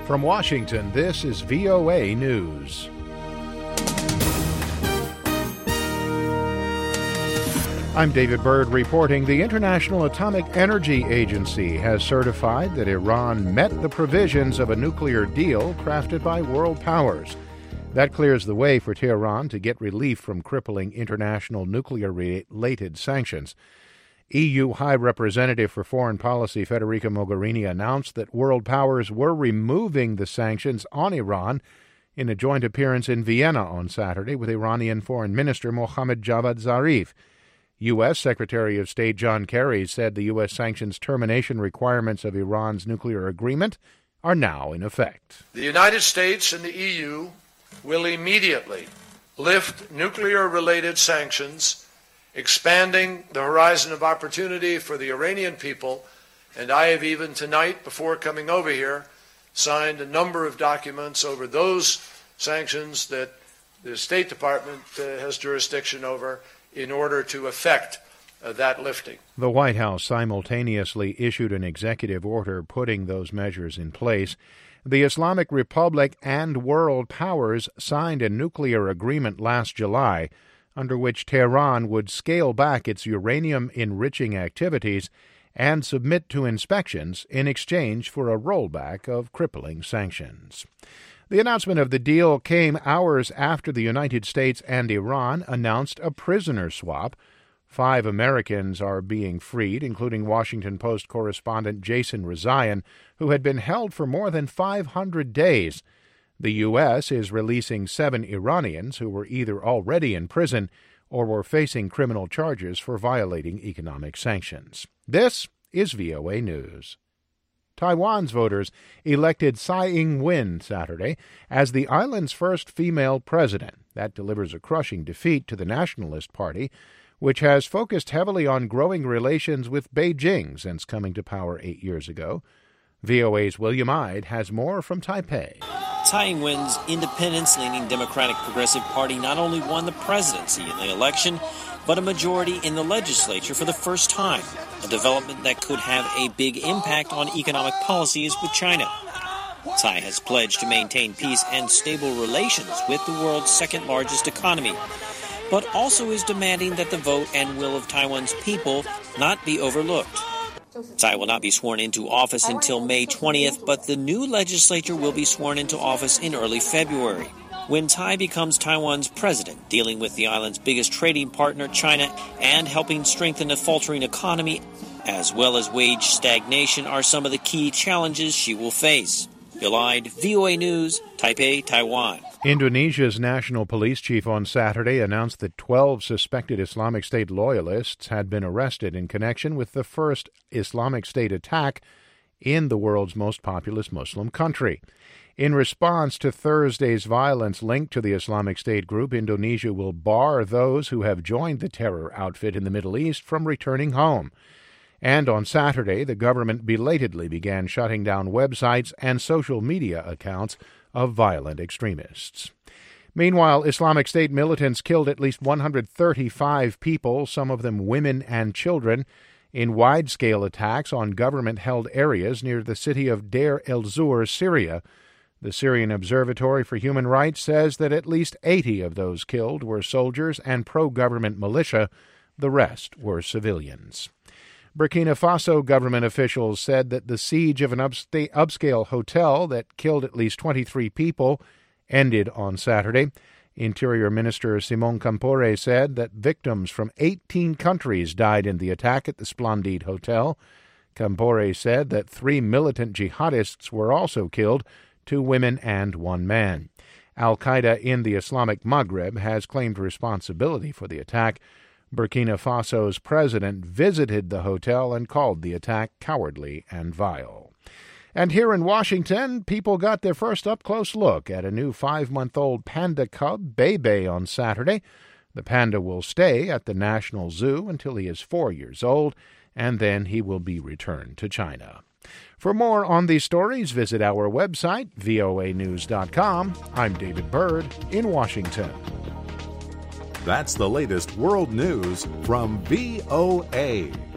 From Washington, this is VOA News. I'm David Byrd reporting. The International Atomic Energy Agency has certified that Iran met the provisions of a nuclear deal crafted by world powers. That clears the way for Tehran to get relief from crippling international nuclear-related sanctions. EU High Representative for Foreign Policy Federica Mogherini announced that world powers were removing the sanctions on Iran in a joint appearance in Vienna on Saturday with Iranian Foreign Minister Mohammad Javad Zarif. U.S. Secretary of State John Kerry said the U.S. sanctions termination requirements of Iran's nuclear agreement are now in effect. The United States and the EU will immediately lift nuclear-related sanctions, expanding the horizon of opportunity for the Iranian people, and I have even tonight, before coming over here, signed a number of documents over those sanctions that the State Department has jurisdiction over in order to effect that lifting. The White House simultaneously issued an executive order putting those measures in place. The Islamic Republic and world powers signed a nuclear agreement last July under which Tehran would scale back its uranium-enriching activities and submit to inspections in exchange for a rollback of crippling sanctions. The announcement of the deal came hours after the United States and Iran announced a prisoner swap. 5 Americans are being freed, including Washington Post correspondent Jason Rezaian, who had been held for more than 500 days. The U.S. is releasing 7 Iranians who were either already in prison or were facing criminal charges for violating economic sanctions. This is VOA News. Taiwan's voters elected Tsai Ing-wen Saturday as the island's first female president. That delivers a crushing defeat to the Nationalist Party, which has focused heavily on growing relations with Beijing since coming to power 8 years ago. VOA's William Ide has more from Taipei. Tsai Ing-wen's independence-leaning Democratic Progressive Party not only won the presidency in the election, but a majority in the legislature for the first time, a development that could have a big impact on economic policies with China. Tsai has pledged to maintain peace and stable relations with the world's second-largest economy, but also is demanding that the vote and will of Taiwan's people not be overlooked. Tsai will not be sworn into office until May 20th, but the new legislature will be sworn into office in early February. When Tsai becomes Taiwan's president, dealing with the island's biggest trading partner, China, and helping strengthen a faltering economy, as well as wage stagnation, are some of the key challenges she will face. Bill Ide, VOA News, Taipei, Taiwan. Indonesia's national police chief on Saturday announced that 12 suspected Islamic State loyalists had been arrested in connection with the first Islamic State attack in the world's most populous Muslim country. In response to Thursday's violence linked to the Islamic State group, Indonesia will bar those who have joined the terror outfit in the Middle East from returning home. And on Saturday, the government belatedly began shutting down websites and social media accounts of violent extremists. Meanwhile, Islamic State militants killed at least 135 people, some of them women and children, in wide-scale attacks on government-held areas near the city of Deir el-Zur, Syria. The Syrian Observatory for Human Rights says that at least 80 of those killed were soldiers and pro-government militia. The rest were civilians. Burkina Faso government officials said that the siege of an upscale hotel that killed at least 23 people ended on Saturday. Interior Minister Simon Campore said that victims from 18 countries died in the attack at the Splendide Hotel. Campore said that 3 militant jihadists were also killed, 2 women and 1 man. Al-Qaeda in the Islamic Maghreb has claimed responsibility for the attack. Burkina Faso's president visited the hotel and called the attack cowardly and vile. And here in Washington, people got their first up-close look at a new 5-month-old panda cub, Bebe, on Saturday. The panda will stay at the National Zoo until he is 4 years old, and then he will be returned to China. For more on these stories, visit our website, voanews.com. I'm David Byrd in Washington. That's the latest world news from VOA.